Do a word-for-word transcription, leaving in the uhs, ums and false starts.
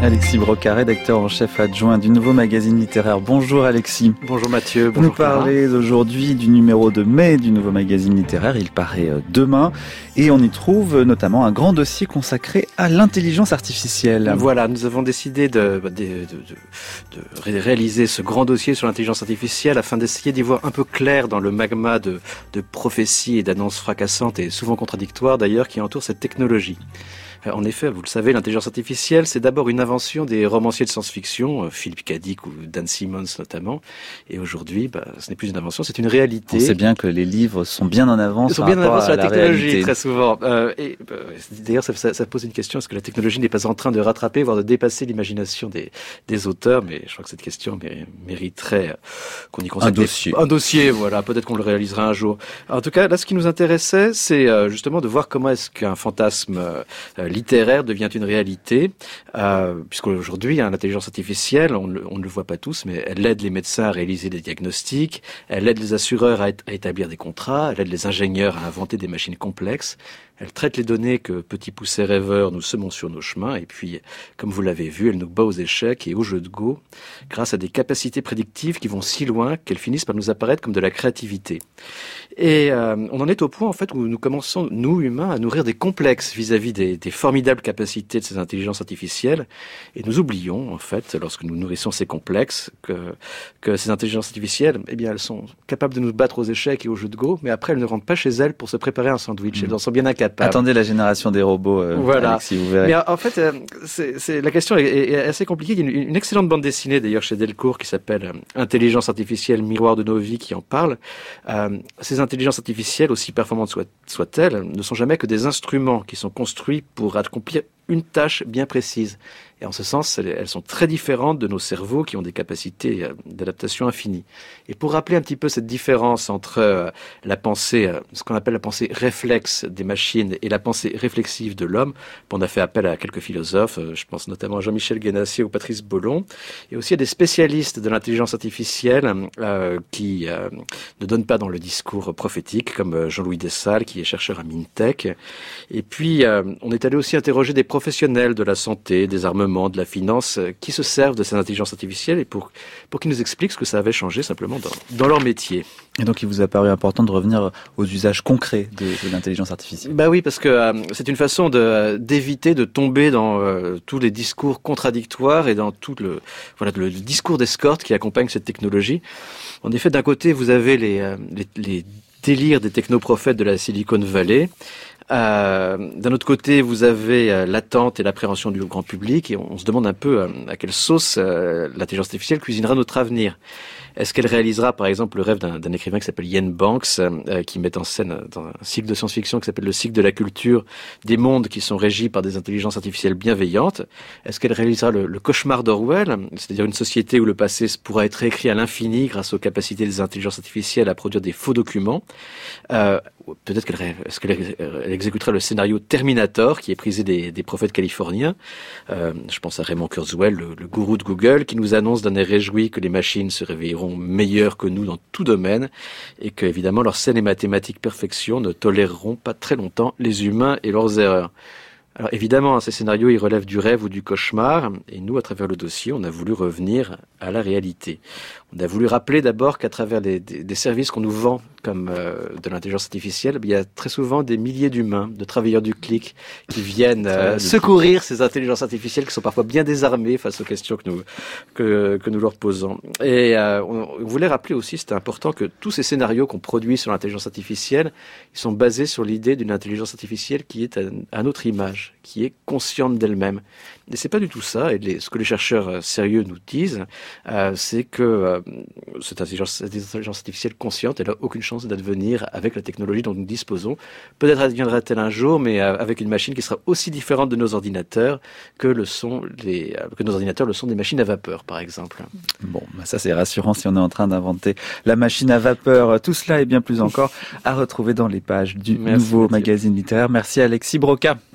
Alexis Broca, rédacteur en chef adjoint du Nouveau Magazine Littéraire. Bonjour Alexis. Bonjour Mathieu. Vous nous parlez aujourd'hui du numéro de mai du Nouveau Magazine Littéraire. Il paraît demain et on y trouve notamment un grand dossier consacré à l'intelligence artificielle. Voilà, nous avons décidé de, de, de, de, de réaliser ce grand dossier sur l'intelligence artificielle afin d'essayer d'y voir un peu clair dans le magma de, de prophéties et d'annonces fracassantes et souvent contradictoires d'ailleurs qui entourent cette technologie. En effet, vous le savez, l'intelligence artificielle, c'est d'abord une invention des romanciers de science-fiction, Philip K. Dick ou Dan Simmons notamment. Et aujourd'hui, bah, ce n'est plus une invention, c'est une réalité. On sait bien que les livres sont bien en avance. Ils sont bien en avance sur la, la technologie, réalité. très souvent. Euh, et bah, d'ailleurs, ça, ça, ça pose une question, est-ce que la technologie n'est pas en train de rattraper, voire de dépasser l'imagination des, des auteurs? Mais je crois que cette question mériterait qu'on y consacre un dossier. Un dossier, voilà. Peut-être qu'on le réalisera un jour. En tout cas, là, ce qui nous intéressait, c'est euh, justement de voir comment est-ce qu'un fantasme euh, littéraire devient une réalité, euh, puisqu'aujourd'hui, hein, l'intelligence artificielle, on, le, on ne le voit pas tous, mais elle aide les médecins à réaliser des diagnostics, elle aide les assureurs à, à établir des contrats, elle aide les ingénieurs à inventer des machines complexes, elle traite les données que, petits poussets rêveurs, nous semons sur nos chemins, et puis, comme vous l'avez vu, elle nous bat aux échecs et aux jeux de go, grâce à des capacités prédictives qui vont si loin qu'elles finissent par nous apparaître comme de la créativité. Et euh, on en est au point, en fait, où nous commençons, nous, humains, à nourrir des complexes vis-à-vis des, des formidables capacités de ces intelligences artificielles. Et nous oublions, en fait, lorsque nous nourrissons ces complexes, que, que ces intelligences artificielles, eh bien, elles sont capables de nous battre aux échecs et aux jeux de go, mais après, elles ne rentrent pas chez elles pour se préparer un sandwich. Mmh. Elles en sont bien incapables. Attendez la génération des robots, euh, voilà. Alexis, vous verrez. Mais en fait, euh, c'est, c'est, la question est, est assez compliquée. Il y a une, une excellente bande dessinée, d'ailleurs, chez Delcourt, qui s'appelle euh, Intelligence artificielle, miroir de nos vies, qui en parle. Euh, ces intelligences artificielles, aussi performantes soient, soient-elles, ne sont jamais que des instruments qui sont construits pour accomplir une tâche bien précise. Et en ce sens, elles sont très différentes de nos cerveaux qui ont des capacités d'adaptation infinies. Et pour rappeler un petit peu cette différence entre la pensée, ce qu'on appelle la pensée réflexe des machines et la pensée réflexive de l'homme, on a fait appel à quelques philosophes, je pense notamment à Jean-Michel Guénassier ou Patrice Bollon, et aussi à des spécialistes de l'intelligence artificielle euh, qui euh, ne donnent pas dans le discours prophétique, comme Jean-Louis Dessalles, qui est chercheur à Mintech. Et puis, euh, on est allé aussi interroger des professionnels de la santé, des armements, de la finance, qui se servent de ces intelligences artificielles et pour, pour qu'ils nous expliquent ce que ça avait changé simplement dans, dans leur métier. Et donc il vous a paru important de revenir aux usages concrets de, de l'intelligence artificielle. Bah oui, parce que euh, c'est une façon de, d'éviter de tomber dans euh, tous les discours contradictoires et dans tout le, voilà, le, le discours d'escorte qui accompagne cette technologie. En effet, d'un côté, vous avez les, euh, les, les délires des technoprophètes de la Silicon Valley. Euh, d'un autre côté, vous avez euh, l'attente et l'appréhension du grand public, et on, on se demande un peu euh, à quelle sauce euh, l'intelligence artificielle cuisinera notre avenir. Est-ce qu'elle réalisera, par exemple, le rêve d'un, d'un écrivain qui s'appelle Ian Banks, euh, qui met en scène dans un cycle de science-fiction qui s'appelle le cycle de la culture, des mondes qui sont régis par des intelligences artificielles bienveillantes? Est-ce qu'elle réalisera le, le cauchemar d'Orwell, c'est-à-dire une société où le passé pourra être réécrit à l'infini grâce aux capacités des intelligences artificielles à produire des faux documents? euh, Peut-être qu'elle, rêve, est-ce qu'elle elle exécutera le scénario Terminator, qui est prisé des, des prophètes californiens. Euh, je pense à Raymond Kurzweil, le, le gourou de Google, qui nous annonce d'un air réjoui que les machines se réveilleront meilleures que nous dans tout domaine, et que, évidemment, leur saine et mathématique perfection ne toléreront pas très longtemps les humains et leurs erreurs. Alors évidemment, ces scénarios, ils relèvent du rêve ou du cauchemar, et nous, à travers le dossier, on a voulu revenir à la réalité. On a voulu rappeler d'abord qu'à travers des, des, des services qu'on nous vend, comme euh, de l'intelligence artificielle, il y a très souvent des milliers d'humains, de travailleurs du clic, qui viennent euh, secourir ces intelligences artificielles qui sont parfois bien désarmées face aux questions que nous, que, que nous leur posons. Et euh, on, on voulait rappeler aussi, c'était important, que tous ces scénarios qu'on produit sur l'intelligence artificielle, ils sont basés sur l'idée d'une intelligence artificielle qui est à, à notre image, qui est consciente d'elle-même. Et c'est pas du tout ça. Et les, ce que les chercheurs sérieux nous disent, euh, c'est que euh, cette, intelligence, cette intelligence artificielle consciente, elle a aucune chance d'advenir avec la technologie dont nous disposons. Peut-être adviendra-t-elle un jour, mais euh, avec une machine qui sera aussi différente de nos ordinateurs que le sont les, euh, que nos ordinateurs le sont des machines à vapeur, par exemple. Bon, bah ça c'est rassurant si on est en train d'inventer la machine à vapeur. Tout cela et bien plus encore à retrouver dans les pages du Merci Nouveau Mathieu. Magazine littéraire. Merci Alexis Broca.